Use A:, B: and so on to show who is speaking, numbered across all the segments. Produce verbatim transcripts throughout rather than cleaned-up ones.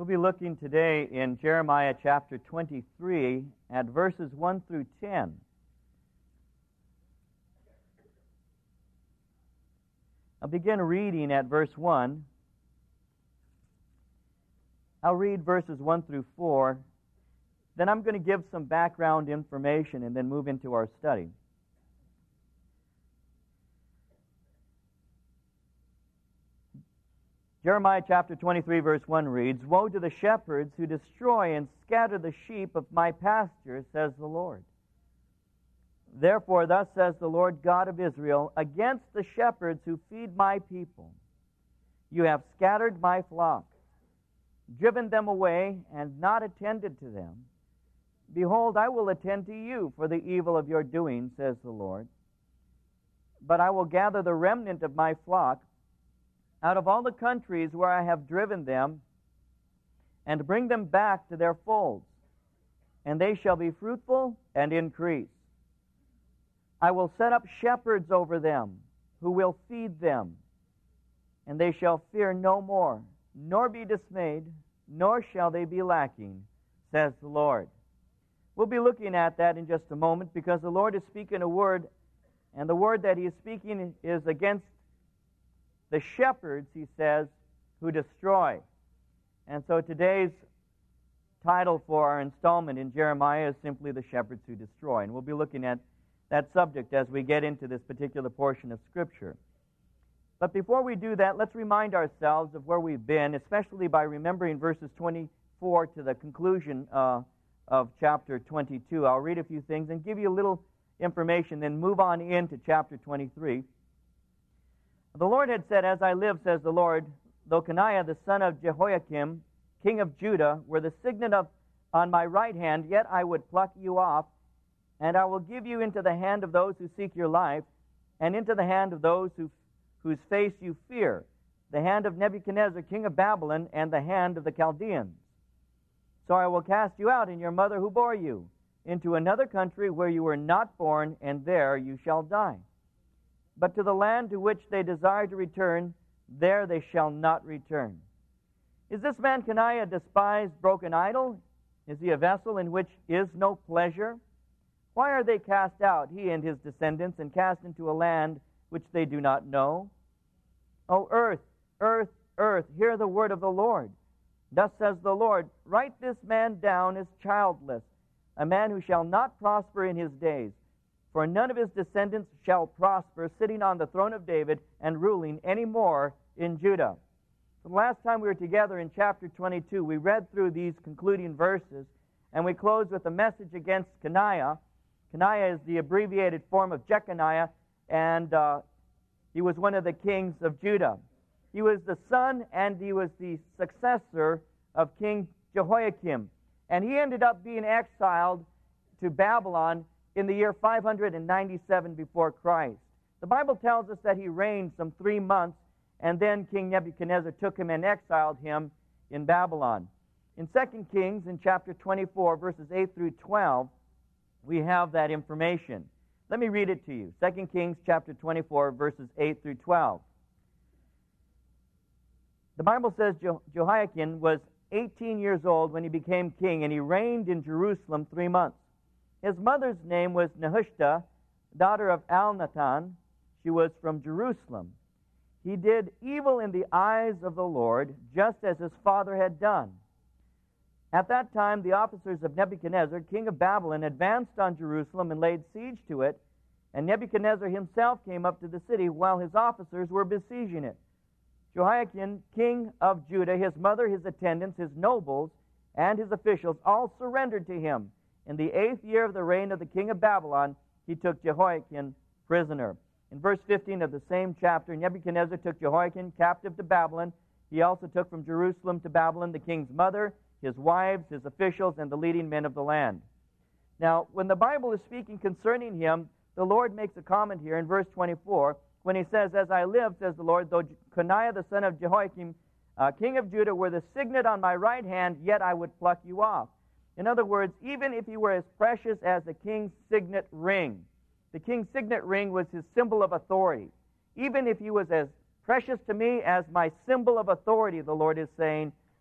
A: We'll be looking today in Jeremiah chapter twenty-three at verses one through ten. I'll begin reading at verse one. I'll read verses one through four. Then I'm going to give some background information and then move into our study. Jeremiah chapter twenty-three verse one reads, "Woe to the shepherds who destroy and scatter the sheep of my pasture, says the Lord. Therefore thus says the Lord God of Israel, against the shepherds who feed my people, you have scattered my flock, driven them away, and not attended to them. Behold, I will attend to you for the evil of your doing, says the Lord. But I will gather the remnant of my flock out of all the countries where I have driven them, and bring them back to their folds, and they shall be fruitful and increase. I will set up shepherds over them, who will feed them, and they shall fear no more, nor be dismayed, nor shall they be lacking, says the Lord." We'll be looking at that in just a moment, because the Lord is speaking a word, and the word that He is speaking is against the shepherds, He says, who destroy. And so today's title for our installment in Jeremiah is simply "The Shepherds Who Destroy." And we'll be looking at that subject as we get into this particular portion of Scripture. But before we do that, let's remind ourselves of where we've been, especially by remembering verses twenty-four to the conclusion uh, of chapter twenty-two. I'll read a few things and give you a little information, then move on into chapter twenty-three. The Lord had said, "As I live, says the Lord, though Coniah the son of Jehoiakim, king of Judah, were the signet of, on my right hand, yet I would pluck you off, and I will give you into the hand of those who seek your life, and into the hand of those who, whose face you fear, the hand of Nebuchadnezzar, king of Babylon, and the hand of the Chaldeans. So I will cast you out, and your mother who bore you, into another country where you were not born, and there you shall die. But to the land to which they desire to return, there they shall not return. Is this man Coniah a despised, broken idol? Is he a vessel in which is no pleasure? Why are they cast out, he and his descendants, and cast into a land which they do not know? O earth, earth, earth, hear the word of the Lord. Thus says the Lord, write this man down as childless, a man who shall not prosper in his days. For none of his descendants shall prosper, sitting on the throne of David and ruling any more in Judah." The last time we were together in chapter twenty-two, we read through these concluding verses, and we closed with a message against Coniah. Coniah is the abbreviated form of Jeconiah, and uh, he was one of the kings of Judah. He was the son and he was the successor of King Jehoiakim, and he ended up being exiled to Babylon in the year five hundred ninety-seven before Christ. The Bible tells us that he reigned some three months, and then King Nebuchadnezzar took him and exiled him in Babylon. In Second Kings, in chapter twenty-four, verses eight through twelve, we have that information. Let me read it to you. Second Kings, chapter twenty-four, verses eight through twelve. The Bible says Je- Jehoiakim was eighteen years old when he became king, and he reigned in Jerusalem three months. His mother's name was Nehushta, daughter of Elnathan. She was from Jerusalem. He did evil in the eyes of the Lord, just as his father had done. At that time, the officers of Nebuchadnezzar, king of Babylon, advanced on Jerusalem and laid siege to it, and Nebuchadnezzar himself came up to the city while his officers were besieging it. Jehoiakim, king of Judah, his mother, his attendants, his nobles, and his officials all surrendered to him. In the eighth year of the reign of the king of Babylon, he took Jehoiakim prisoner. In verse fifteen of the same chapter, Nebuchadnezzar took Jehoiakim captive to Babylon. He also took from Jerusalem to Babylon the king's mother, his wives, his officials, and the leading men of the land. Now, when the Bible is speaking concerning him, the Lord makes a comment here in verse twenty-four, when he says, "As I live, says the Lord, though Coniah the son of Jehoiakim, uh, king of Judah, were the signet on my right hand, yet I would pluck you off." In other words, even if he were as precious as the king's signet ring, the king's signet ring was his symbol of authority. Even if he was as precious to me as my symbol of authority, the Lord is saying,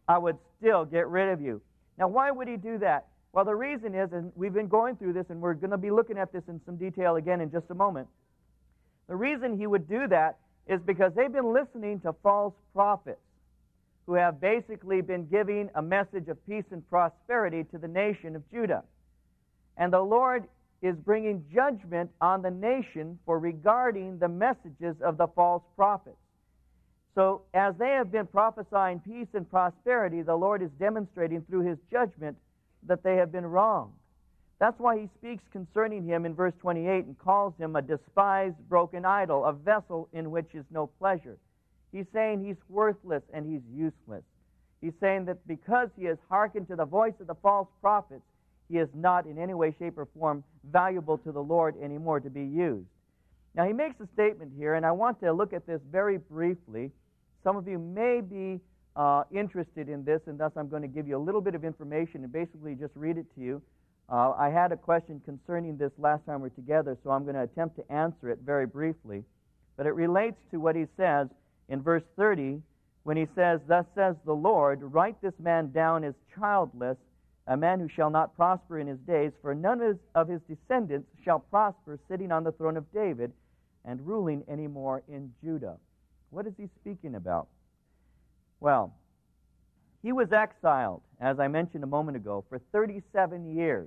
A: I would still get rid of you. Now, why would he do that? Well, the reason is, and we've been going through this, and we're going to be looking at this in some detail again in just a moment. The reason he would do that is because they've been listening to false prophets who have basically been giving a message of peace and prosperity to the nation of Judah. And the Lord is bringing judgment on the nation for regarding the messages of the false prophets. So as they have been prophesying peace and prosperity, the Lord is demonstrating through his judgment that they have been wrong. That's why he speaks concerning him in verse twenty-eight and calls him a despised, broken idol, a vessel in which is no pleasure. He's saying he's worthless and he's useless. He's saying that because he has hearkened to the voice of the false prophets, he is not in any way, shape, or form valuable to the Lord anymore to be used. Now, he makes a statement here, and I want to look at this very briefly. Some of you may be uh, interested in this, and thus I'm going to give you a little bit of information and basically just read it to you. Uh, I had a question concerning this last time we were together, so I'm going to attempt to answer it very briefly. But it relates to what he says in verse thirty, when he says, "Thus says the Lord, write this man down as childless, a man who shall not prosper in his days, for none of his, of his descendants shall prosper, sitting on the throne of David and ruling any more in Judah." What is he speaking about? Well, he was exiled, as I mentioned a moment ago, for thirty-seven years.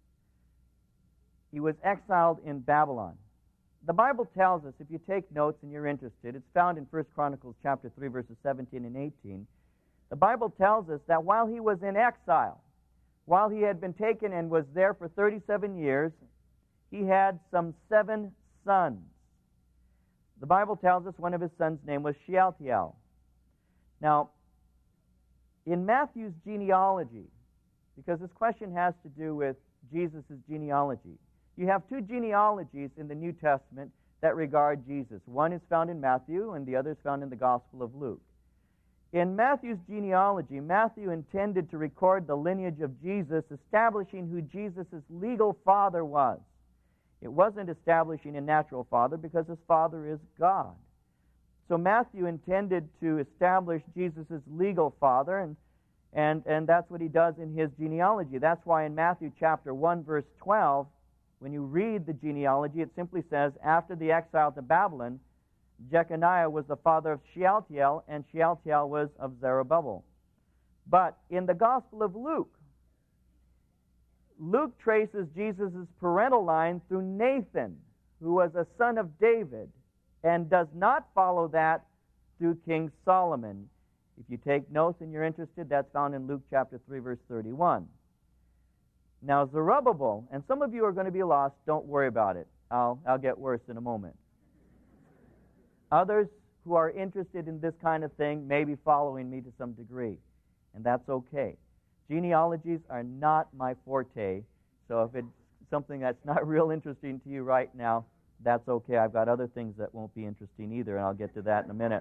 A: He was exiled in Babylon. The Bible tells us, if you take notes and you're interested, it's found in First Chronicles chapter three, verses seventeen and eighteen. The Bible tells us that while he was in exile, while he had been taken and was there for thirty-seven years, he had some seven sons. The Bible tells us one of his sons' name was Shealtiel. Now, in Matthew's genealogy, because this question has to do with Jesus' genealogy, you have two genealogies in the New Testament that regard Jesus. One is found in Matthew, and the other is found in the Gospel of Luke. In Matthew's genealogy, Matthew intended to record the lineage of Jesus, establishing who Jesus' legal father was. It wasn't establishing a natural father because his father is God. So Matthew intended to establish Jesus' legal father, and, and, and that's what he does in his genealogy. That's why in Matthew chapter one, verse twelve, when you read the genealogy, it simply says, after the exile to Babylon, Jeconiah was the father of Shealtiel, and Shealtiel was of Zerubbabel. But in the Gospel of Luke, Luke traces Jesus' parental line through Nathan, who was a son of David, and does not follow that through King Solomon. If you take notes and you're interested, that's found in Luke chapter three, verse thirty-one. Now, Zerubbabel, and some of you are going to be lost, don't worry about it. I'll, I'll get worse in a moment. Others who are interested in this kind of thing may be following me to some degree, and that's okay. Genealogies are not my forte, so if it's something that's not real interesting to you right now, that's okay. I've got other things that won't be interesting either, and I'll get to that in a minute.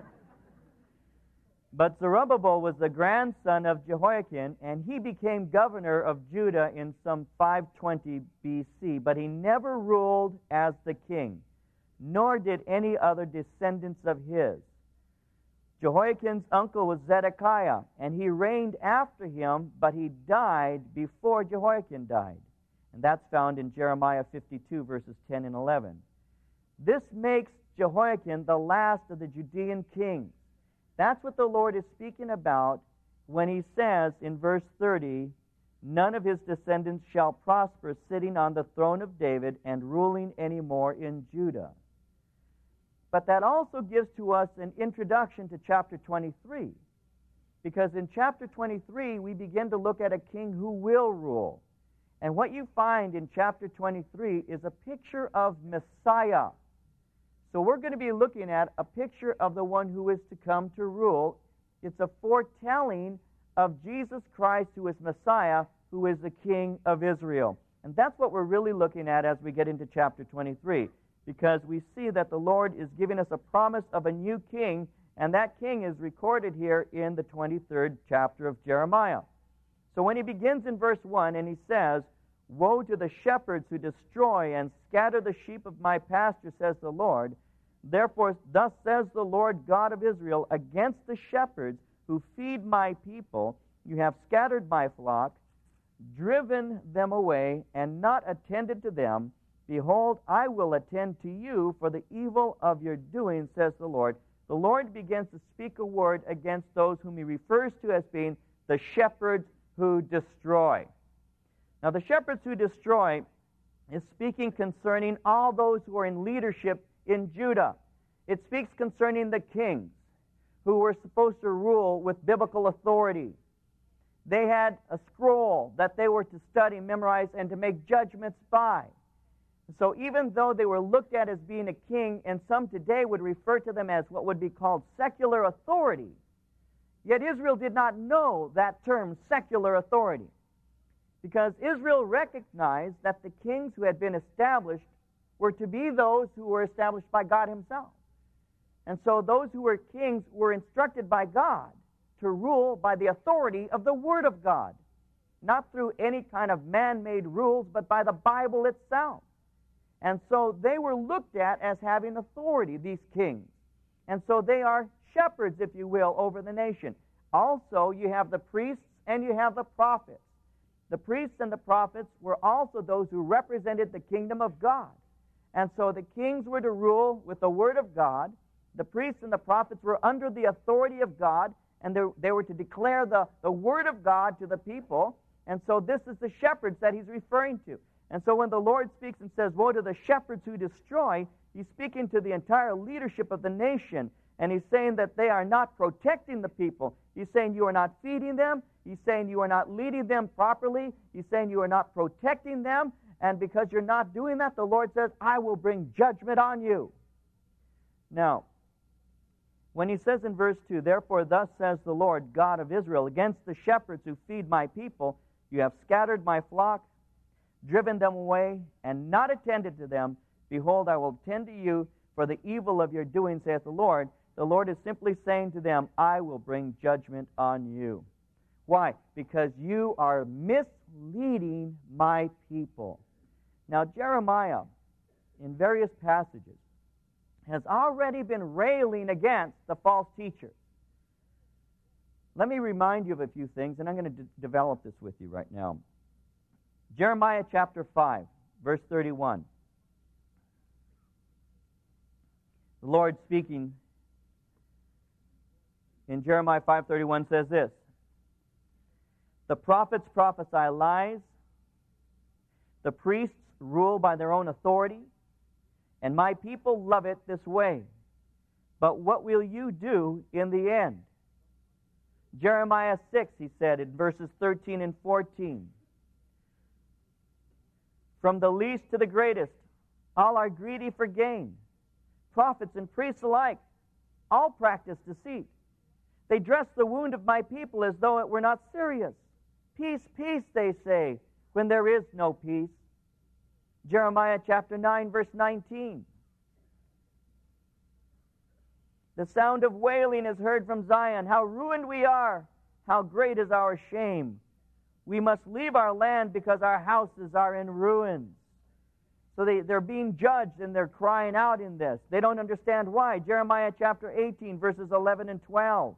A: But Zerubbabel was the grandson of Jehoiakim, and he became governor of Judah in some five twenty B C, but he never ruled as the king, nor did any other descendants of his. Jehoiakim's uncle was Zedekiah, and he reigned after him, but he died before Jehoiakim died. And that's found in Jeremiah fifty-two, verses ten and eleven. This makes Jehoiakim the last of the Judean kings. That's what the Lord is speaking about when he says in verse thirty, "None of his descendants shall prosper, sitting on the throne of David and ruling any more in Judah." But that also gives to us an introduction to chapter twenty-three. Because in chapter twenty-three, we begin to look at a king who will rule. And what you find in chapter twenty-three is a picture of Messiah. So we're going to be looking at a picture of the one who is to come to rule. It's a foretelling of Jesus Christ, who is Messiah, who is the King of Israel. And that's what we're really looking at as we get into chapter twenty-three. Because we see that the Lord is giving us a promise of a new king, and that king is recorded here in the twenty-third chapter of Jeremiah. So when he begins in verse one and he says, "Woe to the shepherds who destroy and scatter the sheep of my pasture, says the Lord. Therefore, thus says the Lord God of Israel, against the shepherds who feed my people, You have scattered my flock, driven them away, and not attended to them. Behold, I will attend to you for the evil of your doing, says the Lord. The Lord begins to speak a word against those whom he refers to as being the shepherds who destroy. Now, the shepherds who destroy is speaking concerning all those who are in leadership in Judah. It speaks concerning the kings who were supposed to rule with biblical authority. They had a scroll that they were to study, memorize, and to make judgments by. So even though they were looked at as being a king, and some today would refer to them as what would be called secular authority, yet Israel did not know that term, secular authority, because Israel recognized that the kings who had been established were to be those who were established by God himself. And so those who were kings were instructed by God to rule by the authority of the Word of God, not through any kind of man-made rules, but by the Bible itself. And so they were looked at as having authority, these kings. And so they are shepherds, if you will, over the nation. Also, you have the priests and you have the prophets. The priests and the prophets were also those who represented the kingdom of God. And so the kings were to rule with the Word of God. The priests and the prophets were under the authority of God, and they, they were to declare the, the Word of God to the people. And so this is the shepherds that he's referring to. And so when the Lord speaks and says, woe to the shepherds who destroy, he's speaking to the entire leadership of the nation. And he's saying that they are not protecting the people. He's saying you are not feeding them. He's saying you are not leading them properly. He's saying you are not protecting them. And because you're not doing that, the Lord says, I will bring judgment on you. Now, when he says in verse two, therefore thus says the Lord God of Israel, against the shepherds who feed my people, you have scattered my flock, driven them away, and not attended to them. Behold, I will attend to you for the evil of your doing, saith the Lord. The Lord is simply saying to them, I will bring judgment on you. Why? Because you are misleading my people. Now, Jeremiah, in various passages, has already been railing against the false teachers. Let me remind you of a few things, and I'm going to de- develop this with you right now. Jeremiah chapter five, verse thirty-one. The Lord speaking in Jeremiah five thirty-one says this, the prophets prophesy lies, the priests rule by their own authority, and my people love it this way. But what will you do in the end? Jeremiah six, he said in verses thirteen and fourteen. From the least to the greatest, all are greedy for gain. Prophets and priests alike, all practice deceit. They dress the wound of my people as though it were not serious. Peace, peace, they say, when there is no peace. Jeremiah chapter nine, verse nineteen. The sound of wailing is heard from Zion. How ruined we are! How great is our shame! We must leave our land because our houses are in ruins. So they, they're being judged and they're crying out in this. They don't understand why. Jeremiah chapter eighteen, verses eleven and twelve.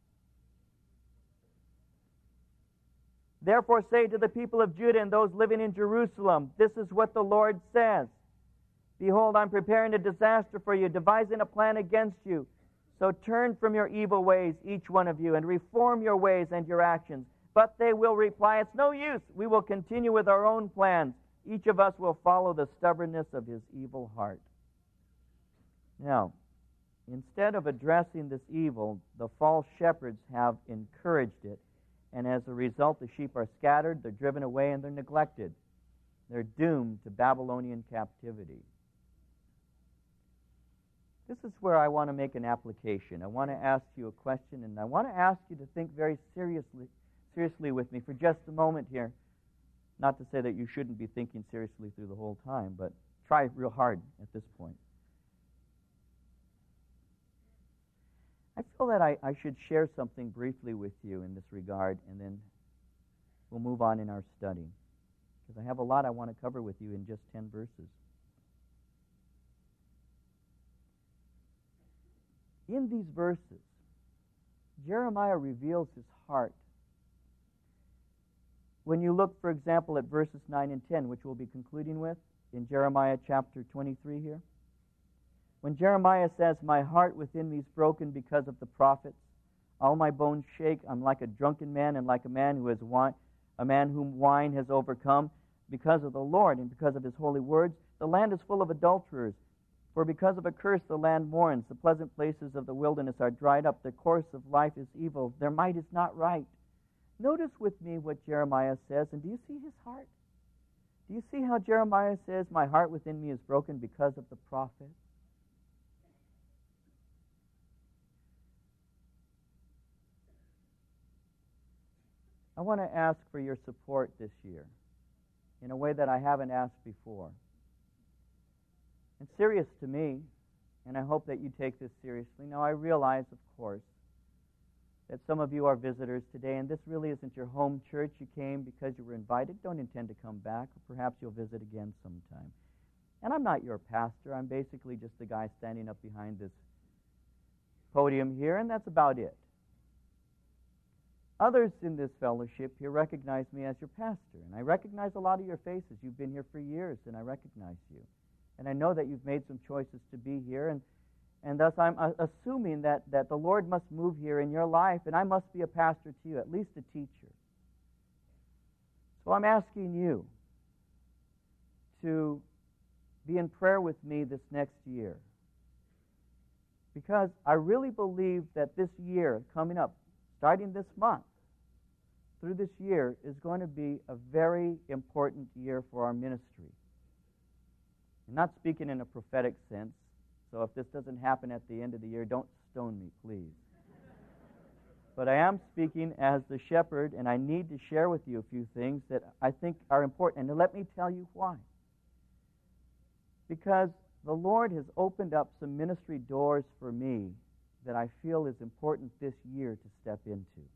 A: Therefore say to the people of Judah and those living in Jerusalem, this is what the Lord says. Behold, I'm preparing a disaster for you, devising a plan against you. So turn from your evil ways, each one of you, and reform your ways and your actions. But they will reply, it's no use. We will continue with our own plans. Each of us will follow the stubbornness of his evil heart. Now, instead of addressing this evil, the false shepherds have encouraged it. And as a result, the sheep are scattered, they're driven away, and they're neglected. They're doomed to Babylonian captivity. This is where I want to make an application. I want to ask you a question, and I want to ask you to think very seriously, seriously with me for just a moment here. Not to say that you shouldn't be thinking seriously through the whole time, but try real hard at this point. I feel that I, I should share something briefly with you in this regard, and then we'll move on in our study. Because I have a lot I want to cover with you in just ten verses. In these verses, Jeremiah reveals his heart When you look, for example, at verses nine and ten, which we'll be concluding with in Jeremiah chapter twenty-three here. When Jeremiah says, "My heart within me is broken because of the prophets. All my bones shake. I'm like a drunken man and like a man who has wine, a man whom wine has overcome. Because of the Lord and because of his holy words, the land is full of adulterers. For because of a curse the land mourns. The pleasant places of the wilderness are dried up. The course of life is evil. Their might is not right." Notice with me what Jeremiah says, and do you see his heart? Do you see how Jeremiah says, "My heart within me is broken because of the prophet"? I want to ask for your support this year in a way that I haven't asked before. It's serious to me, and I hope that you take this seriously. Now, I realize, of course, that some of you are visitors today, and this really isn't your home church. You came because you were invited. Don't intend to come back, or perhaps you'll visit again sometime. And I'm not your pastor. I'm basically just the guy standing up behind this podium here, and that's about it. Others in this fellowship here recognize me as your pastor, and I recognize a lot of your faces. You've been here for years, and I recognize you. And I know that you've made some choices to be here, and, and thus I'm uh, assuming that, that the Lord must move here in your life, and I must be a pastor to you, at least a teacher. So I'm asking you to be in prayer with me this next year, because I really believe that this year coming up, starting this month, through this year, is going to be a very important year for our ministry. I'm not speaking in a prophetic sense, so if this doesn't happen at the end of the year, don't stone me, please. But I am speaking as the shepherd, and I need to share with you a few things that I think are important. And let me tell you why. Because the Lord has opened up some ministry doors for me that I feel is important this year to step into.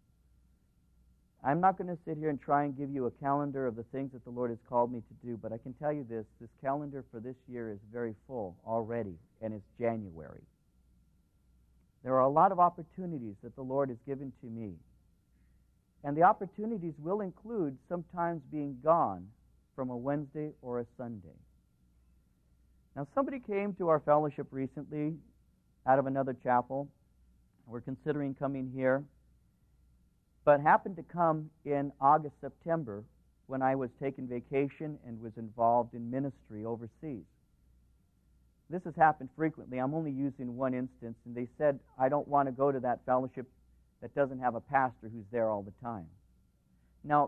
A: I'm not going to sit here and try and give you a calendar of the things that the Lord has called me to do, but I can tell you this, this calendar for this year is very full already, and it's January. There are a lot of opportunities that the Lord has given to me, and the opportunities will include sometimes being gone from a Wednesday or a Sunday. Now, somebody came to our fellowship recently out of another chapel. We're considering coming here, but happened to come in August, September, when I was taking vacation and was involved in ministry overseas. This has happened frequently. I'm only using one instance, and they said, "I don't want to go to that fellowship that doesn't have a pastor who's there all the time." Now,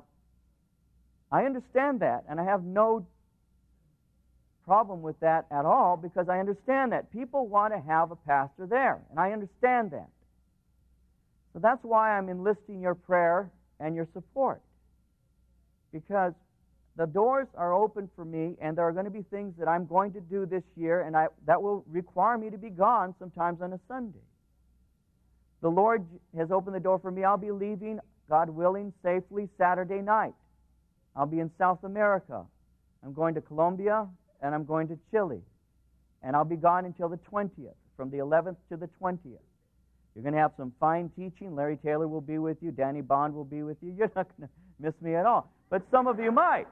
A: I understand that, and I have no problem with that at all, because I understand that people want to have a pastor there, and I understand that. So that's why I'm enlisting your prayer and your support, because the doors are open for me, and there are going to be things that I'm going to do this year, and I, that will require me to be gone sometimes on a Sunday. The Lord has opened the door for me. I'll be leaving, God willing, safely Saturday night. I'll be in South America. I'm going to Colombia, and I'm going to Chile. And I'll be gone until the twentieth, from the eleventh to the twentieth. You're going to have some fine teaching. Larry Taylor will be with you. Danny Bond will be with you. You're not going to miss me at all. But some of you might.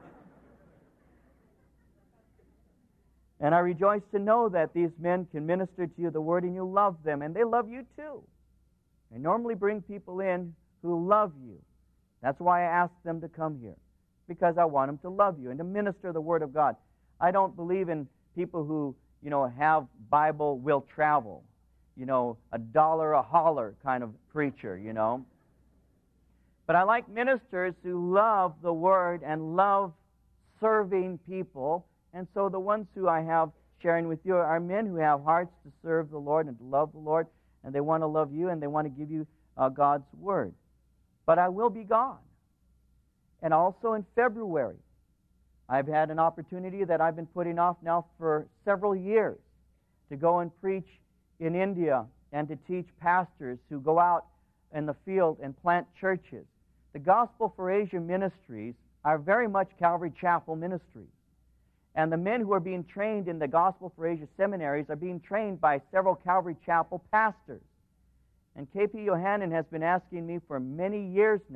A: And I rejoice to know that these men can minister to you the Word, and you love them, and they love you too. I normally bring people in who love you. That's why I ask them to come here, because I want them to love you and to minister the Word of God. I don't believe in people who, you know, have Bible will travel, you know, a dollar a holler kind of preacher, you know. But I like ministers who love the Word and love serving people. And so the ones who I have sharing with you are men who have hearts to serve the Lord and to love the Lord, and they want to love you, and they want to give you uh, God's Word. But I will be gone. And also in February, I've had an opportunity that I've been putting off now for several years to go and preach in India and to teach pastors who go out in the field and plant churches. The Gospel for Asia ministries are very much Calvary Chapel ministries. And the men who are being trained in the Gospel for Asia seminaries are being trained by several Calvary Chapel pastors. And K P Yohanan has been asking me for many years now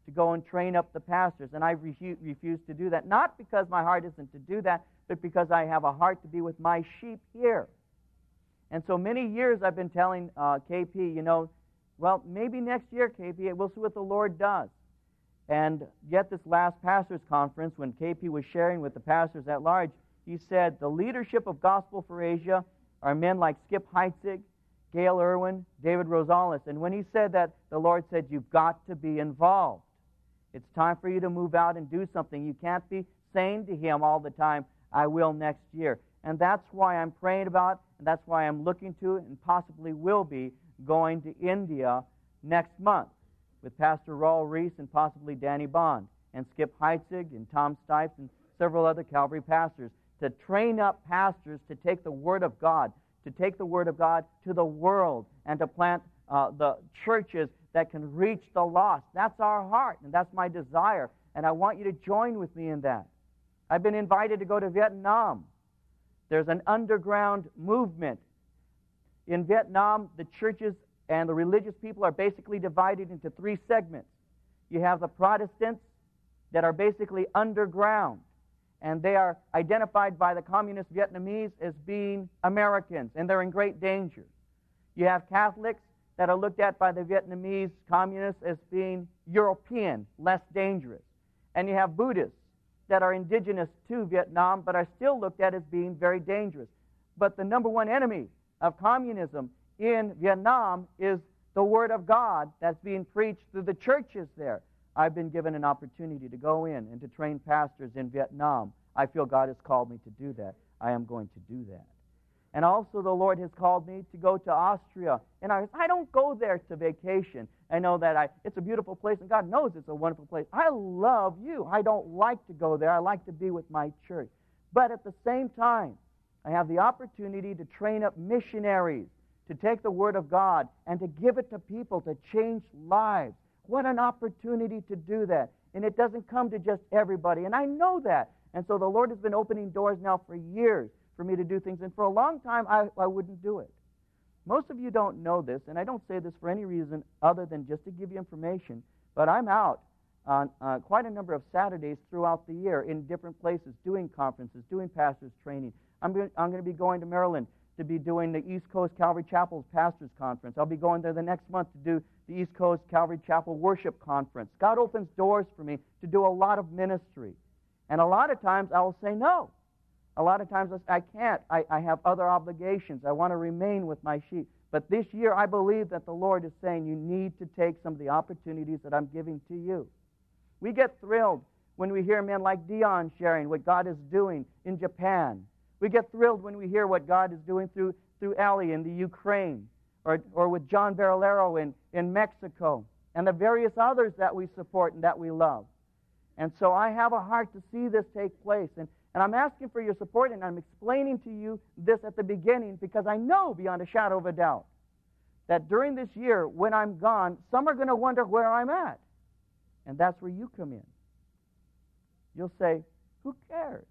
A: to go and train up the pastors, and I refu- refuse to do that. Not because my heart isn't to do that, but because I have a heart to be with my sheep here. And so many years I've been telling uh, K P, you know, well, maybe next year, K P, we'll see what the Lord does. And yet this last pastors' conference, when K P was sharing with the pastors at large, he said, the leadership of Gospel for Asia are men like Skip Heitzig, Gail Irwin, David Rosales. And when he said that, the Lord said, you've got to be involved. It's time for you to move out and do something. You can't be saying to him all the time, I will next year. And that's why I'm praying about, and that's why I'm looking to, and possibly will be, going to India next month with Pastor Raul Reese and possibly Danny Bond and Skip Heitzig and Tom Stipes and several other Calvary pastors to train up pastors to take the Word of God, to take the Word of God to the world and to plant uh, the churches that can reach the lost. That's our heart, and that's my desire, and I want you to join with me in that. I've been invited to go to Vietnam. There's an underground movement. In Vietnam, the churches and the religious people are basically divided into three segments. You have the Protestants that are basically underground, and they are identified by the communist Vietnamese as being Americans, and they're in great danger. You have Catholics that are looked at by the Vietnamese communists as being European, less dangerous. And you have Buddhists that are indigenous to Vietnam but are still looked at as being very dangerous. But the number one enemy of communism in Vietnam is the Word of God that's being preached through the churches there. I've been given an opportunity to go in and to train pastors in Vietnam. I feel God has called me to do that. I am going to do that. And also the Lord has called me to go to Austria. And I, I don't go there to vacation. I know that I, it's a beautiful place, and God knows it's a wonderful place. I love you. I don't like to go there. I like to be with my church. But at the same time, I have the opportunity to train up missionaries, to take the Word of God and to give it to people, to change lives. What an opportunity to do that. And it doesn't come to just everybody. And I know that. And so the Lord has been opening doors now for years for me to do things. And for a long time, I, I wouldn't do it. Most of you don't know this, and I don't say this for any reason other than just to give you information, but I'm out on uh, quite a number of Saturdays throughout the year in different places, doing conferences, doing pastors' training. I'm going, I'm going to be going to Maryland to be doing the East Coast Calvary Chapel's Pastors Conference. I'll be going there the next month to do the East Coast Calvary Chapel Worship Conference. God opens doors for me to do a lot of ministry. And a lot of times I will say no. A lot of times I can't. I, I have other obligations. I want to remain with my sheep. But this year I believe that the Lord is saying you need to take some of the opportunities that I'm giving to you. We get thrilled when we hear men like Dion sharing what God is doing in Japan. We get thrilled when we hear what God is doing through, through Ali in the Ukraine, or, or with John Barralero in, in Mexico, and the various others that we support and that we love. And so I have a heart to see this take place. And, and I'm asking for your support, and I'm explaining to you this at the beginning because I know beyond a shadow of a doubt that during this year, when I'm gone, some are going to wonder where I'm at. And that's where you come in. You'll say, who cares?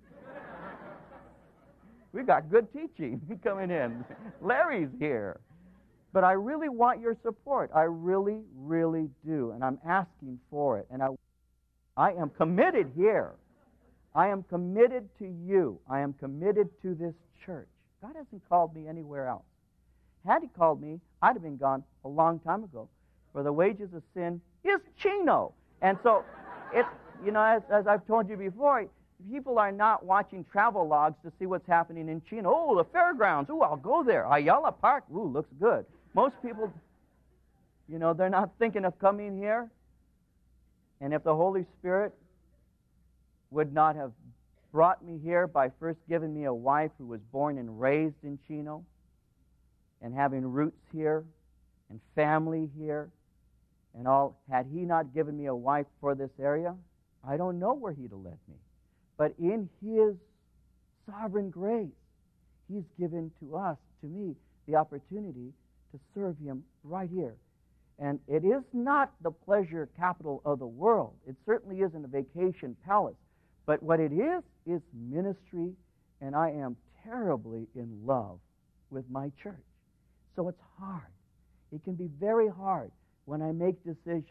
A: We got good teaching coming in. Larry's here. But I really want your support. I really, really do. And I'm asking for it. And I, I am committed here. I am committed to you. I am committed to this church. God hasn't called me anywhere else. Had He called me, I'd have been gone a long time ago. For the wages of sin is Chino. And so, it, you know, as, as I've told you before, people are not watching travel logs to see what's happening in Chino. Oh, the fairgrounds. Oh, I'll go there. Ayala Park. Ooh, looks good. Most people, you know, they're not thinking of coming here. And if the Holy Spirit would not have brought me here by first giving me a wife who was born and raised in Chino and having roots here and family here and all, had He not given me a wife for this area, I don't know where He'd have led me. But in His sovereign grace, He's given to us, to me, the opportunity to serve Him right here. And it is not the pleasure capital of the world. It certainly isn't a vacation palace. But what it is, is ministry, and I am terribly in love with my church. So it's hard. It can be very hard when I make decisions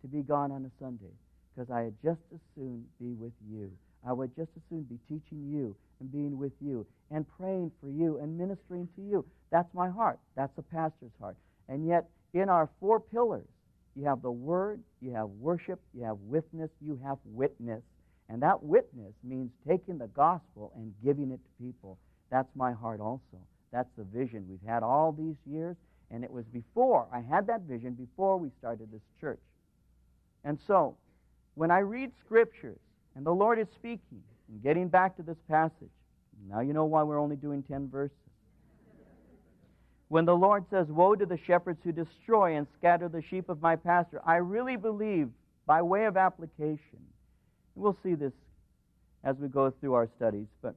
A: to be gone on a Sunday because I would just as soon be with you. I would just as soon be teaching you and being with you and praying for you and ministering to you. That's my heart. That's a pastor's heart. And yet, in our four pillars, you have the Word, you have worship, you have witness, you have witness. And that witness means taking the gospel and giving it to people. That's my heart also. That's the vision we've had all these years, and it was before, I had that vision before we started this church. And so, when I read Scriptures, and the Lord is speaking, and getting back to this passage, now you know why we're only doing ten verses. When the Lord says, "Woe to the shepherds who destroy and scatter the sheep of my pasture," I really believe, by way of application, and we'll see this as we go through our studies, but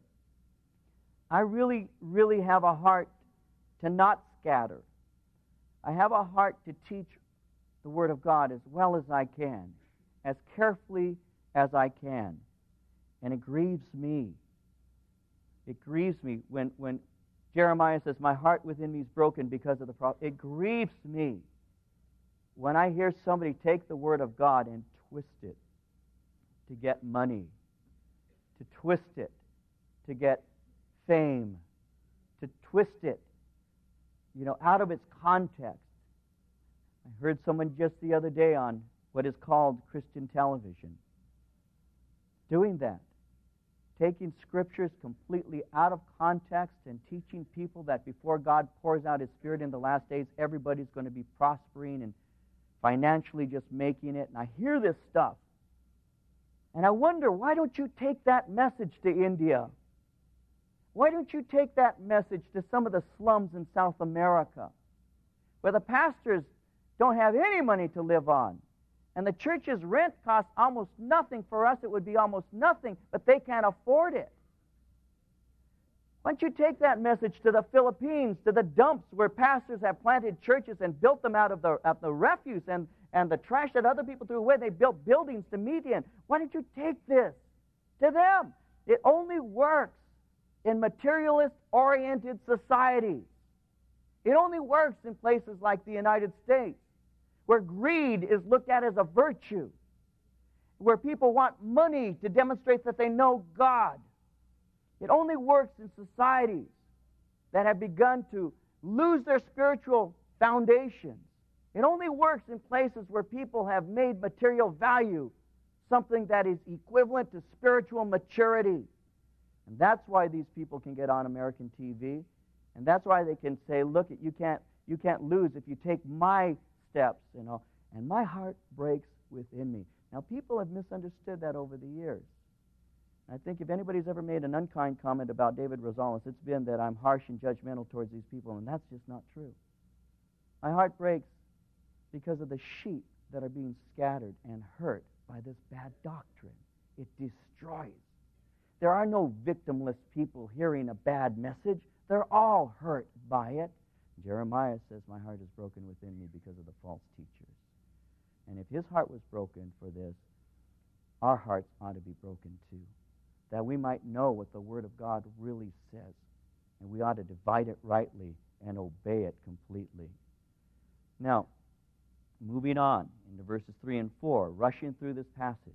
A: I really, really have a heart to not scatter. I have a heart to teach the Word of God as well as I can, as carefully as I can. And it grieves me. It grieves me when, when Jeremiah says, "My heart within me is broken because of the problem." It grieves me when I hear somebody take the Word of God and twist it to get money, to twist it to get fame, to twist it, you know, out of its context. I heard someone just the other day on what is called Christian television doing that, taking Scriptures completely out of context and teaching people that before God pours out His Spirit in the last days, everybody's going to be prospering and financially just making it. And I hear this stuff, and I wonder, why don't you take that message to India? Why don't you take that message to some of the slums in South America, where the pastors don't have any money to live on, and the church's rent costs almost nothing? For us, it would be almost nothing, but they can't afford it. Why don't you take that message to the Philippines, to the dumps where pastors have planted churches and built them out of the, out the refuse and, and the trash that other people threw away? They built buildings to meet in. Why don't you take this to them? It only works in materialist-oriented societies. It only works in places like the United States, where greed is looked at as a virtue, where people want money to demonstrate that they know God. It only works in societies that have begun to lose their spiritual foundations. It only works in places where people have made material value something that is equivalent to spiritual maturity. And that's why these people can get on American T V, and that's why they can say, "Look, you can't, you can't lose if you take my steps," you know. And my heart breaks within me. Now, people have misunderstood that over the years. I think if anybody's ever made an unkind comment about David Rosales, it's been that I'm harsh and judgmental towards these people, and that's just not true. My heart breaks because of the sheep that are being scattered and hurt by this bad doctrine. It destroys. There are no victimless people hearing a bad message. They're all hurt by it. Jeremiah says, "My heart is broken within me because of the false teachers." And if his heart was broken for this, our hearts ought to be broken too, that we might know what the Word of God really says, and we ought to divide it rightly and obey it completely. Now, moving on into verses three and four, rushing through this passage.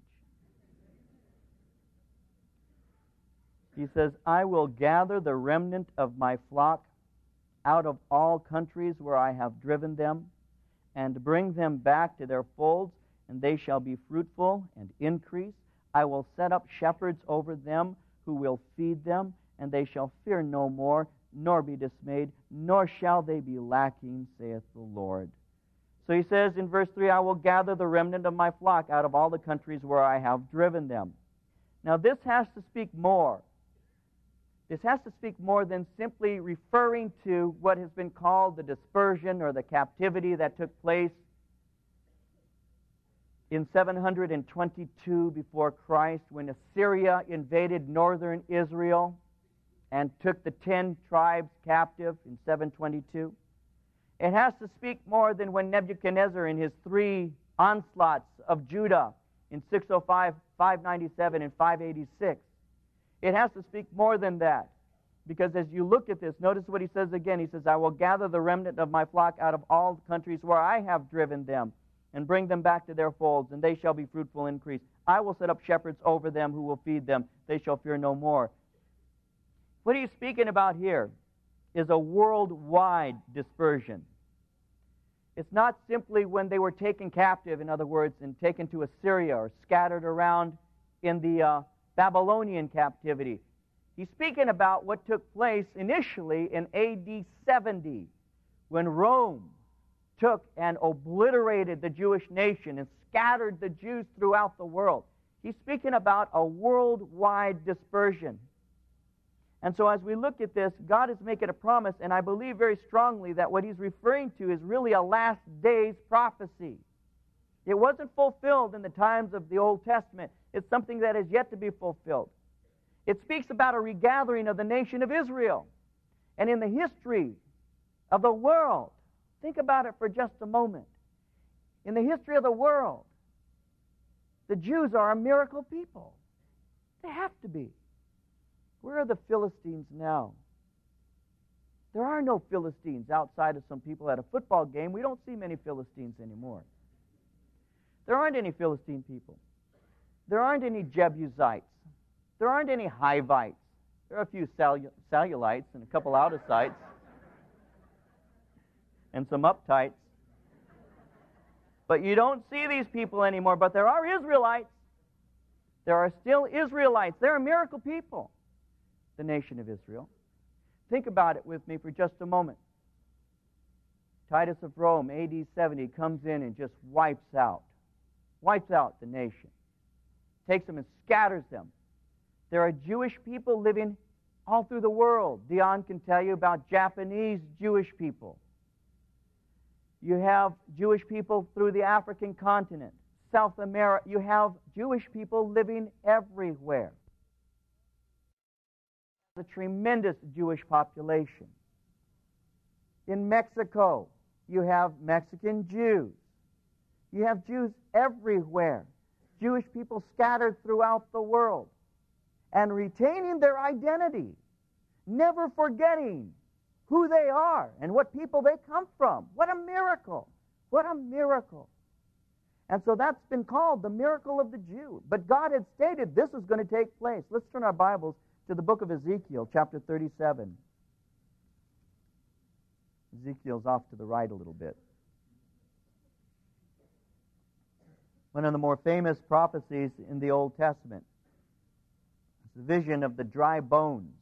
A: He says, "I will gather the remnant of my flock out of all countries where I have driven them, and bring them back to their folds, and they shall be fruitful and increase. I will set up shepherds over them who will feed them, and they shall fear no more, nor be dismayed, nor shall they be lacking, saith the Lord." So he says in verse three, "I will gather the remnant of my flock out of all the countries where I have driven them." Now this has to speak more. This has to speak more than simply referring to what has been called the dispersion or the captivity that took place in seven hundred twenty-two before Christ, when Assyria invaded northern Israel and took the ten tribes captive in seven twenty-two. It has to speak more than when Nebuchadnezzar, in his three onslaughts of Judah in six oh five, five ninety-seven, and five eighty-six. It has to speak more than that, because as you look at this, notice what he says again. He says, "I will gather the remnant of my flock out of all countries where I have driven them, and bring them back to their folds, and they shall be fruitful and increase. I will set up shepherds over them who will feed them. They shall fear no more. What he's speaking about here is a worldwide dispersion. It's not simply when they were taken captive, in other words, and taken to Assyria or scattered around in the uh, Babylonian captivity. He's speaking about what took place initially in A D seventy, when Rome took and obliterated the Jewish nation and scattered the Jews throughout the world. He's speaking about a worldwide dispersion. And so as we look at this, God is making a promise, and I believe very strongly that what he's referring to is really a last days prophecy. It wasn't fulfilled in the times of the Old Testament. It's something that is yet to be fulfilled. It speaks about a regathering of the nation of Israel. And in the history of the world, think about it for just a moment. In the history of the world, the Jews are a miracle people. They have to be. Where are the Philistines now? There are no Philistines outside of some people at a football game. We don't see many Philistines anymore. There aren't any Philistine people. There aren't any Jebusites. There aren't any Hivites. There are a few Salu- Salulites and a couple Outosites and some uptights. But you don't see these people anymore. But there are Israelites. There are still Israelites. They're a miracle people, the nation of Israel. Think about it with me for just a moment. Titus of Rome, A D seventy, comes in and just wipes out, wipes out the nation, takes them and scatters them. There are Jewish people living all through the world. Dion can tell you about Japanese Jewish people. You have Jewish people through the African continent, South America. You have Jewish people living everywhere. A tremendous Jewish population. In Mexico, you have Mexican Jews. You have Jews everywhere. Jewish people scattered throughout the world and retaining their identity, never forgetting who they are and what people they come from. What a miracle! What a miracle! And so that's been called the miracle of the Jew. But God had stated this was going to take place. Let's turn our Bibles to the book of Ezekiel, chapter thirty-seven. Ezekiel's off to the right a little bit. One of the more famous prophecies in the Old Testament. It's the vision of the dry bones.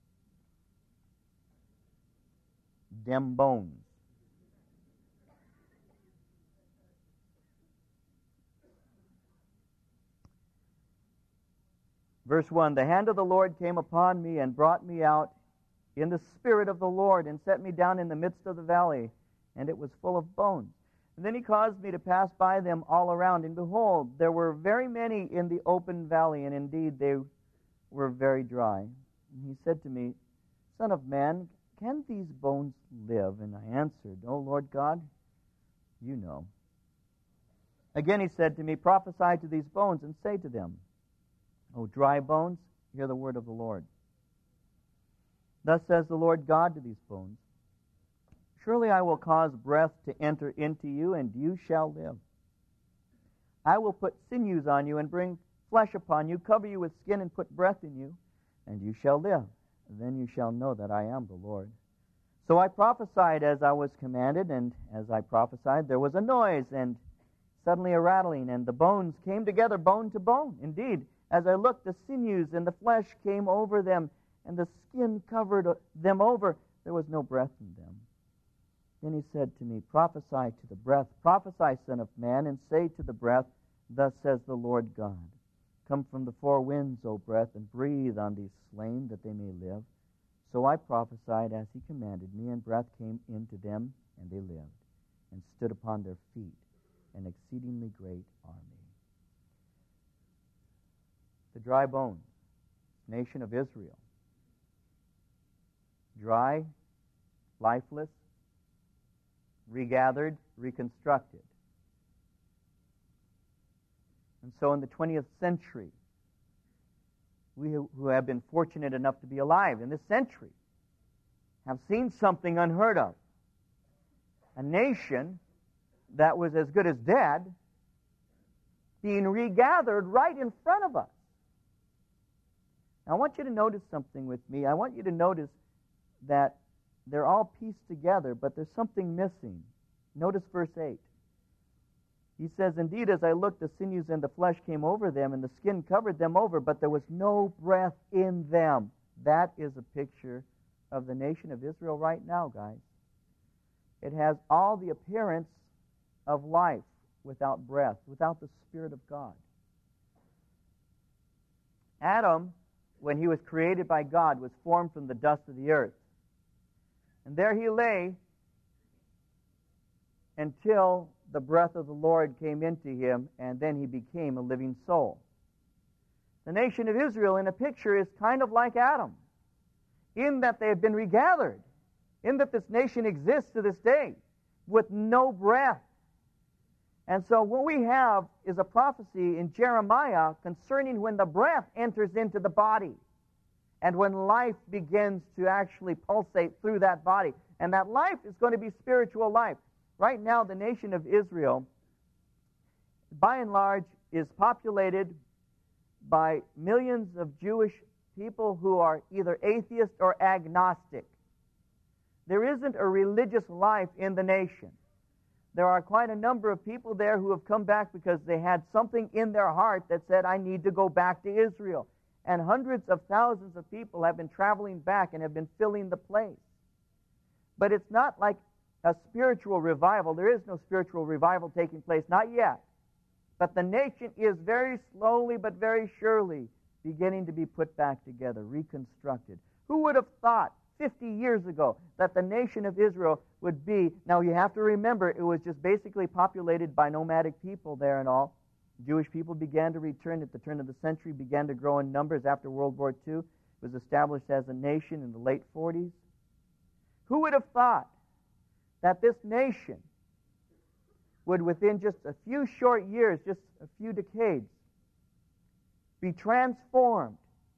A: Dem bones. Verse one, the hand of the Lord came upon me and brought me out in the spirit of the Lord and set me down in the midst of the valley, and it was full of bones. And then he caused me to pass by them all around, and behold, there were very many in the open valley, and indeed they were very dry. And he said to me, Son of man, can these bones live? And I answered, O Lord God, you know. Again he said to me, Prophesy to these bones and say to them, O dry bones, hear the word of the Lord. Thus says the Lord God to these bones, Surely I will cause breath to enter into you, and you shall live. I will put sinews on you and bring flesh upon you, cover you with skin and put breath in you, and you shall live. Then you shall know that I am the Lord. So I prophesied as I was commanded, and as I prophesied, there was a noise, and suddenly a rattling, and the bones came together bone to bone. Indeed, as I looked, the sinews and the flesh came over them, and the skin covered them over. There was no breath in them. Then he said to me, Prophesy to the breath, prophesy, Son of man, and say to the breath, Thus says the Lord God, Come from the four winds, O breath, and breathe on these slain, that they may live. So I prophesied as he commanded me, and breath came into them, and they lived, and stood upon their feet, an exceedingly great army. The dry bones, nation of Israel. Dry, lifeless, regathered, reconstructed. And so in the twentieth century, we who have been fortunate enough to be alive in this century have seen something unheard of. A nation that was as good as dead being regathered right in front of us. Now, I want you to notice something with me. I want you to notice that they're all pieced together, but there's something missing. Notice verse eight. He says, "Indeed, as I looked, the sinews and the flesh came over them, and the skin covered them over, but there was no breath in them." That is a picture of the nation of Israel right now, guys. It has all the appearance of life without breath, without the Spirit of God. Adam, when he was created by God, was formed from the dust of the earth. And there he lay until the breath of the Lord came into him, and then he became a living soul. The nation of Israel, in a picture, is kind of like Adam, in that they have been regathered, in that this nation exists to this day, with no breath. And so what we have is a prophecy in Jeremiah concerning when the breath enters into the body, and when life begins to actually pulsate through that body. And that life is going to be spiritual life. Right now, the nation of Israel, by and large, is populated by millions of Jewish people who are either atheist or agnostic. There isn't a religious life in the nation. There are quite a number of people there who have come back because they had something in their heart that said, "I need to go back to Israel." And hundreds of thousands of people have been traveling back and have been filling the place. But it's not like a spiritual revival. There is no spiritual revival taking place, not yet. But the nation is very slowly but very surely beginning to be put back together, reconstructed. Who would have thought fifty years ago that the nation of Israel would be, now you have to remember, it was just basically populated by nomadic people there and all. Jewish people began to return at the turn of the century, began to grow in numbers after World War Two. It was established as a nation in the late forties. Who would have thought that this nation would, within just a few short years, just a few decades, be transformed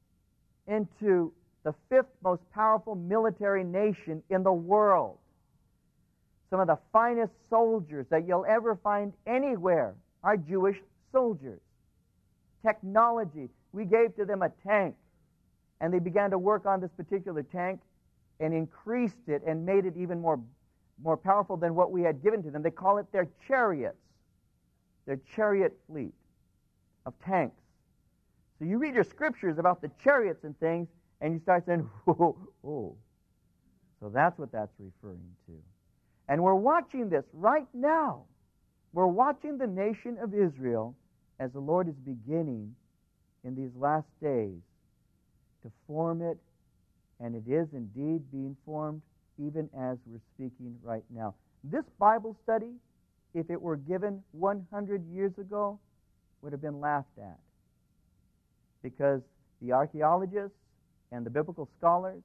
A: into the fifth most powerful military nation in the world? Some of the finest soldiers that you'll ever find anywhere are Jewish soldiers. Technology. We gave to them a tank, and they began to work on this particular tank and increased it and made it even more, more powerful than what we had given to them. They call it their chariots, their chariot fleet of tanks. So you read your scriptures about the chariots and things, and you start saying, oh, oh. So that's what that's referring to. And we're watching this right now. We're watching the nation of Israel as the Lord is beginning in these last days to form it, and it is indeed being formed even as we're speaking right now. This Bible study, if it were given one hundred years ago, would have been laughed at, because the archaeologists and the biblical scholars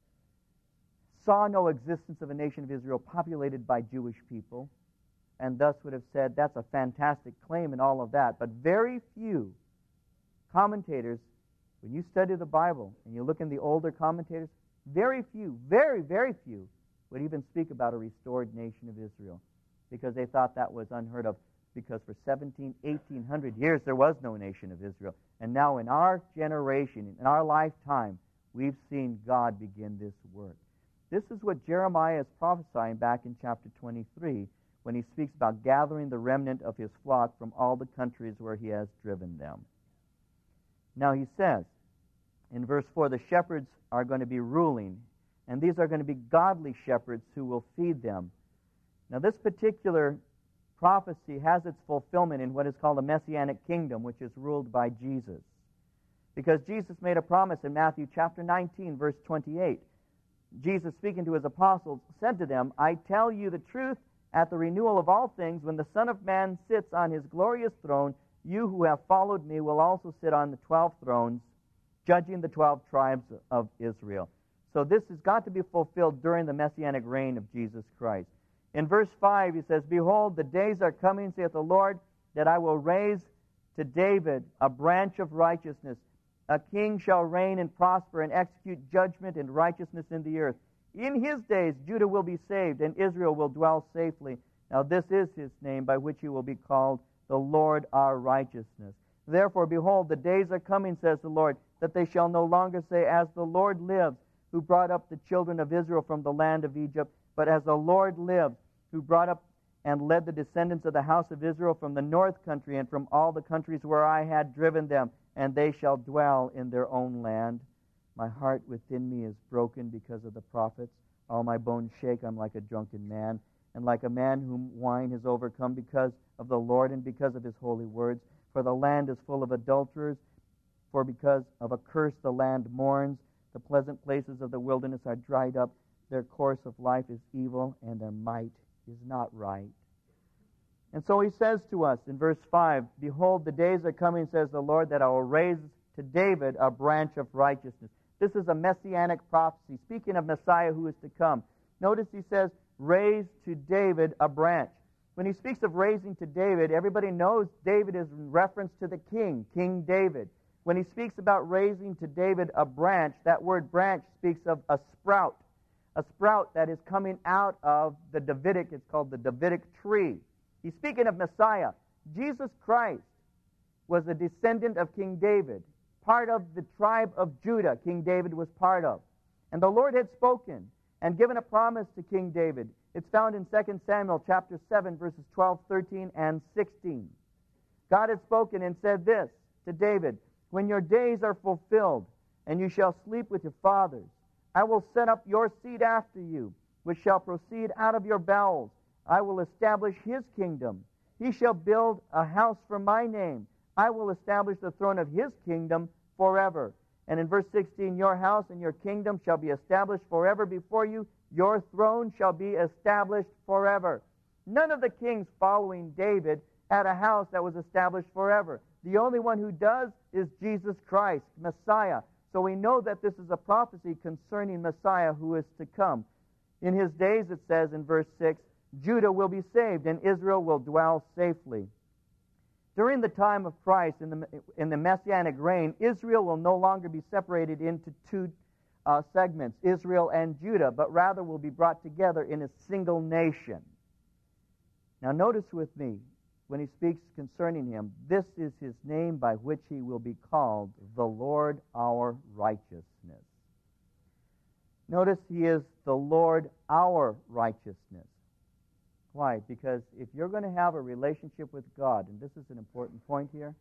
A: saw no existence of a nation of Israel populated by Jewish people, and thus would have said, that's a fantastic claim and all of that. But very few commentators, when you study the Bible and you look in the older commentators, very few, very, very few would even speak about a restored nation of Israel, because they thought that was unheard of, because for seventeen, eighteen hundred years there was no nation of Israel. And now in our generation, in our lifetime, we've seen God begin this work. This is what Jeremiah is prophesying back in chapter twenty-three, when he speaks about gathering the remnant of his flock from all the countries where he has driven them. Now he says, in verse four, the shepherds are going to be ruling, and these are going to be godly shepherds who will feed them. Now this particular prophecy has its fulfillment in what is called the Messianic kingdom, which is ruled by Jesus. Because Jesus made a promise in Matthew chapter nineteen, verse twenty-eight. Jesus, speaking to his apostles, said to them, I tell you the truth, at the renewal of all things, when the Son of Man sits on his glorious throne, you who have followed me will also sit on the twelve thrones, judging the twelve tribes of Israel. So this has got to be fulfilled during the Messianic reign of Jesus Christ. In verse five, he says, Behold, the days are coming, saith the Lord, that I will raise to David a branch of righteousness. A king shall reign and prosper and execute judgment and righteousness in the earth. In his days Judah will be saved, and Israel will dwell safely. Now this is his name by which he will be called the Lord our righteousness. Therefore, behold, the days are coming, says the Lord, that they shall no longer say, as the Lord lives, who brought up the children of Israel from the land of Egypt, but as the Lord lives, who brought up and led the descendants of the house of Israel from the north country and from all the countries where I had driven them, and they shall dwell in their own land. My heart within me is broken because of the prophets. All my bones shake. I'm like a drunken man, and like a man whom wine has overcome because of the Lord and because of his holy words. For the land is full of adulterers, for because of a curse the land mourns. The pleasant places of the wilderness are dried up. Their course of life is evil, and their might is not right. And so he says to us in verse five, behold, the days are coming, says the Lord, that I will raise to David a branch of righteousness. This is a messianic prophecy, speaking of Messiah who is to come. Notice he says, raise to David a branch. When he speaks of raising to David, everybody knows David is in reference to the king, King David. When he speaks about raising to David a branch, that word branch speaks of a sprout, a sprout that is coming out of the Davidic, it's called the Davidic tree. He's speaking of Messiah. Jesus Christ was a descendant of King David, part of the tribe of Judah King David was part of. And the Lord had spoken and given a promise to King David. It's found in Second Samuel chapter seven, verses twelve, thirteen, and sixteen. God had spoken and said this to David, when your days are fulfilled, and you shall sleep with your fathers, I will set up your seed after you, which shall proceed out of your bowels. I will establish his kingdom. He shall build a house for my name. I will establish the throne of his kingdom forever. And in verse sixteen, your house and your kingdom shall be established forever before you. Your throne shall be established forever. None of the kings following David had a house that was established forever. The only one who does is Jesus Christ, Messiah. So we know that this is a prophecy concerning Messiah who is to come. In his days, it says in verse six, Judah will be saved and Israel will dwell safely. During the time of Christ, in the, in the Messianic reign, Israel will no longer be separated into two uh, segments, Israel and Judah, but rather will be brought together in a single nation. Now notice with me, when he speaks concerning him, this is his name by which he will be called the Lord our righteousness. Notice he is the Lord our righteousness. Why? Because if you're going to have a relationship with God, and this is an important point here,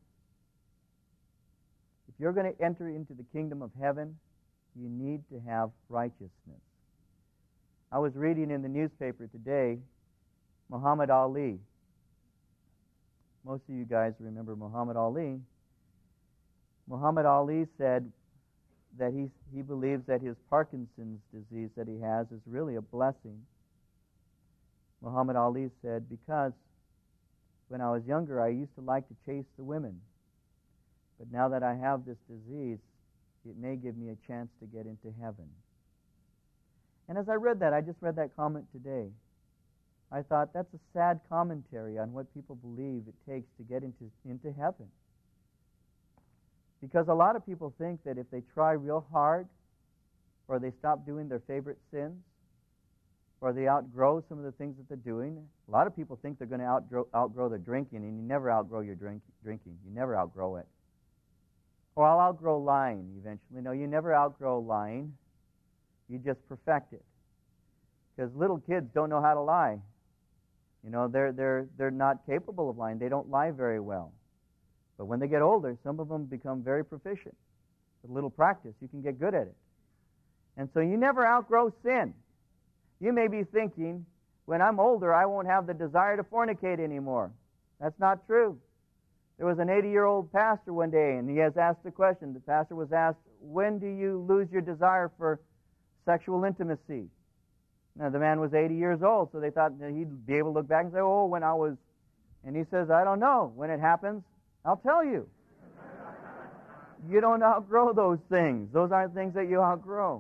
A: if you're going to enter into the kingdom of heaven, you need to have righteousness. I was reading in the newspaper today, Muhammad Ali. Most of you guys remember Muhammad Ali. Muhammad Ali said that he, he believes that his Parkinson's disease that he has is really a blessing. Muhammad Ali said, because when I was younger, I used to like to chase the women. But now that I have this disease, it may give me a chance to get into heaven. And as I read that, I just read that comment today. I thought that's a sad commentary on what people believe it takes to get into, into heaven. Because a lot of people think that if they try real hard, or they stop doing their favorite sins, or they outgrow some of the things that they're doing. A lot of people think they're going to outgrow, outgrow their drinking, and you never outgrow your drink, drinking. You never outgrow it. Or I'll outgrow lying eventually. No, you never outgrow lying. You just perfect it. Because little kids don't know how to lie. You know, they're, they're, they're not capable of lying. They don't lie very well. But when they get older, some of them become very proficient. With a little practice, you can get good at it. And so you never outgrow sin. You may be thinking, when I'm older, I won't have the desire to fornicate anymore. That's not true. There was an eighty-year-old pastor one day, and he has asked the question. The pastor was asked, when do you lose your desire for sexual intimacy? Now, the man was eighty years old, so they thought that he'd be able to look back and say, oh, when I was... And he says, I don't know. When it happens, I'll tell you. You don't outgrow those things. Those aren't things that you outgrow.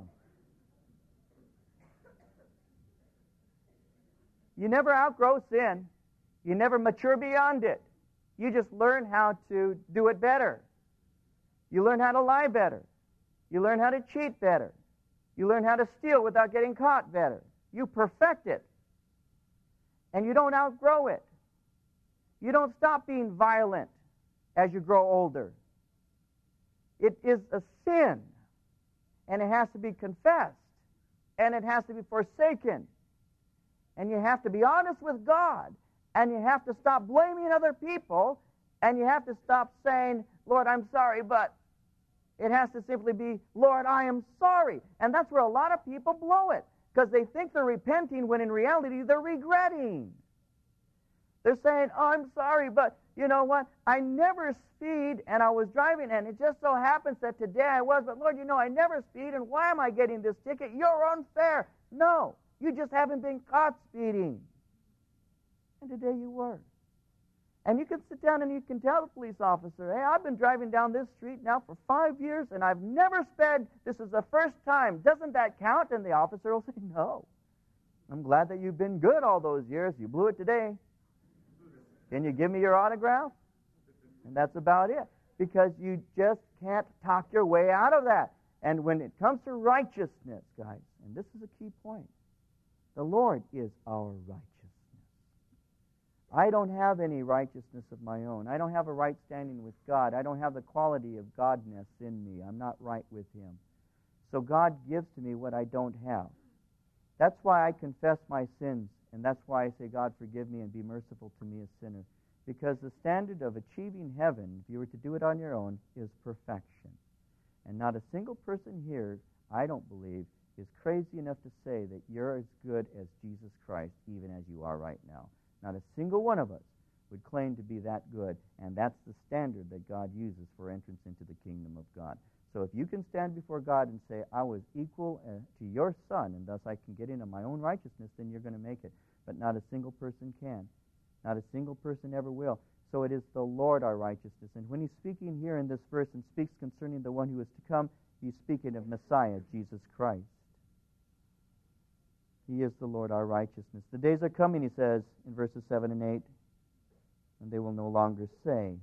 A: You never outgrow sin. You never mature beyond it. You just learn how to do it better. You learn how to lie better. You learn how to cheat better. You learn how to steal without getting caught better. You perfect it. and you don't outgrow it. You don't stop being violent as you grow older. It is a sin, and it has to be confessed, and it has to be forsaken. And you have to be honest with God, and you have to stop blaming other people, and you have to stop saying, Lord, I'm sorry, but it has to simply be, Lord, I am sorry. And that's where a lot of people blow it, because they think they're repenting when in reality they're regretting. They're saying, oh, I'm sorry, but you know what? I never speed, and I was driving, and it just so happens that today I was, but Lord, you know, I never speed, and why am I getting this ticket? You're unfair. No, you just haven't been caught speeding. And today you were. And you can sit down and you can tell the police officer, hey, I've been driving down this street now for five years, and I've never sped. This is the first time. Doesn't that count? And the officer will say, no. I'm glad that you've been good all those years. You blew it today. Can you give me your autograph? And that's about it. Because you just can't talk your way out of that. And when it comes to righteousness, guys, and this is a key point, the Lord is our righteousness. I don't have any righteousness of my own. I don't have a right standing with God. I don't have the quality of godness in me. I'm not right with Him. So God gives to me what I don't have. That's why I confess my sins, and that's why I say, God, forgive me and be merciful to me, a sinner. Because the standard of achieving heaven, if you were to do it on your own, is perfection. And not a single person here, I don't believe, is crazy enough to say that you're as good as Jesus Christ, even as you are right now. Not a single one of us would claim to be that good, and that's the standard that God uses for entrance into the kingdom of God. So if you can stand before God and say, I was equal uh, to your Son, and thus I can get into my own righteousness, then you're going to make it. But not a single person can. Not a single person ever will. So it is the Lord our righteousness. And when he's speaking here in this verse and speaks concerning the one who is to come, he's speaking of Messiah, Jesus Christ. He is the Lord our righteousness. The days are coming, he says in verses seven and eight, and they will no longer say.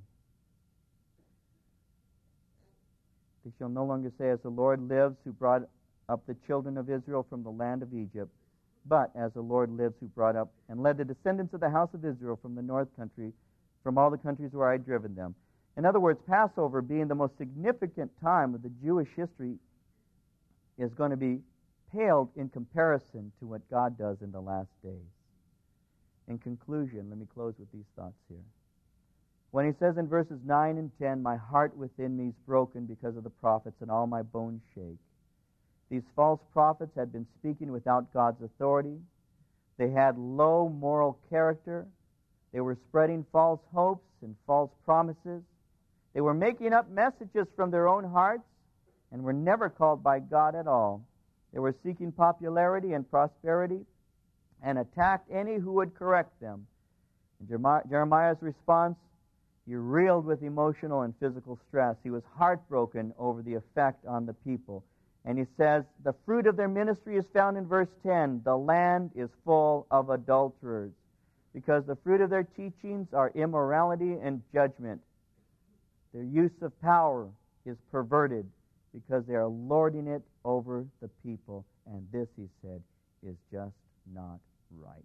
A: They shall no longer say, as the Lord lives, who brought up the children of Israel from the land of Egypt, but as the Lord lives, who brought up and led the descendants of the house of Israel from the north country, from all the countries where I had driven them. In other words, Passover, being the most significant time of the Jewish history, is going to be paled in comparison to what God does in the last days. In conclusion, let me close with these thoughts here. When he says in verses nine and ten, my heart within me is broken because of the prophets, and all my bones shake. These false prophets had been speaking without God's authority. They had low moral character. They were spreading false hopes and false promises. They were making up messages from their own hearts and were never called by God at all. They were seeking popularity and prosperity and attacked any who would correct them. In Jeremiah's response, he reeled with emotional and physical stress. He was heartbroken over the effect on the people. And he says, the fruit of their ministry is found in verse ten. The land is full of adulterers, because the fruit of their teachings are immorality and judgment. Their use of power is perverted, because they are lording it over the people. And this, he said, is just not right.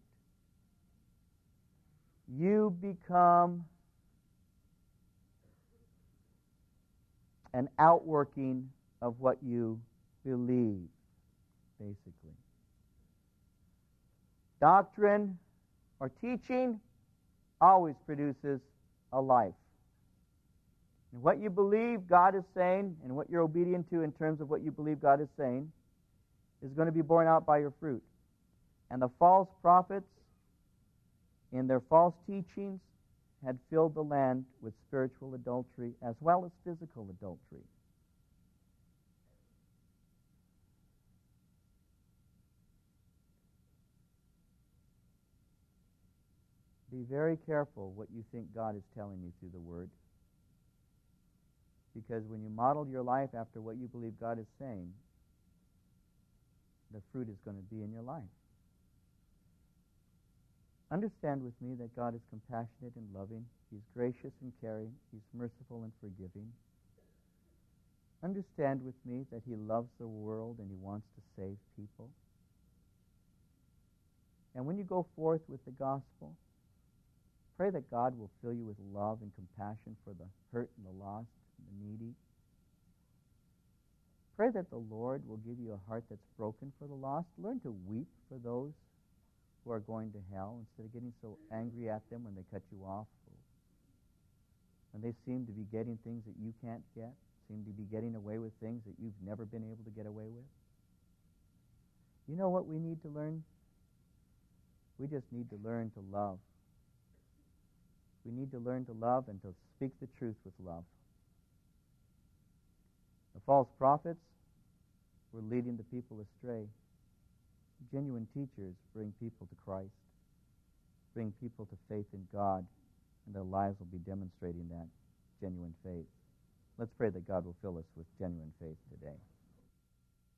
A: You become an outworking of what you believe, basically. Doctrine or teaching always produces a life. And what you believe God is saying and what you're obedient to in terms of what you believe God is saying is going to be borne out by your fruit. And the false prophets, in their false teachings, had filled the land with spiritual adultery as well as physical adultery. Be very careful what you think God is telling you through the Word. Because when you model your life after what you believe God is saying, the fruit is going to be in your life. Understand with me that God is compassionate and loving. He's gracious and caring. He's merciful and forgiving. Understand with me that He loves the world and He wants to save people. And when you go forth with the gospel, pray that God will fill you with love and compassion for the hurt and the lost and the needy. Pray that the Lord will give you a heart that's broken for the lost. Learn to weep for those who are going to hell instead of getting so angry at them when they cut you off, when they seem to be getting things that you can't get, seem to be getting away with things that you've never been able to get away with. You know what we need to learn? We just need to learn to love. We need to learn to love and to speak the truth with love. The false prophets were leading the people astray. Genuine teachers bring people to Christ, bring people to faith in God, and their lives will be demonstrating that genuine faith. Let's pray that God will fill us with genuine faith today.